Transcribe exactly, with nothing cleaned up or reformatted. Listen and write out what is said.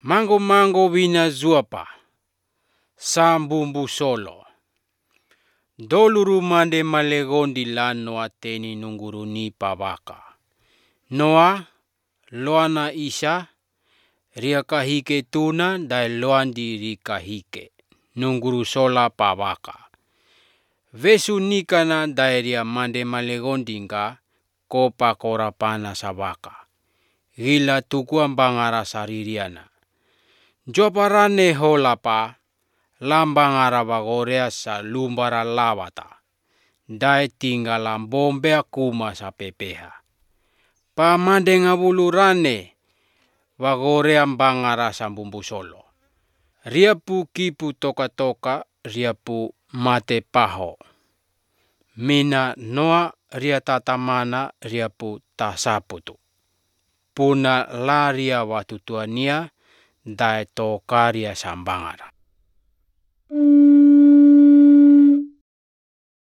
Mango-mango wina zuapa, sambumbu solo. Doluru mande malegondi la noa teni nunguru ni pavaka. Noa, loana isa, ria kahike tuna dai loandi ri kahike. Nunguru sola pavaka. Vesu nikana dai ria mande malegondi nga kopa korapana sabaka. Gila tukuan bangara saririana. Joparane holapa, lambangara bagorea sa lumbara lavata. Dai tinggalan bombea kuma sa pepeha. Pamande ngabulurane, bagorea bangara sambumbu solo. Riapu kipu toka-toka, riapu mate paho. Mina noa ria tatamana riapu tasaputu. Puna laria watutuania, dai tokaria sambangara.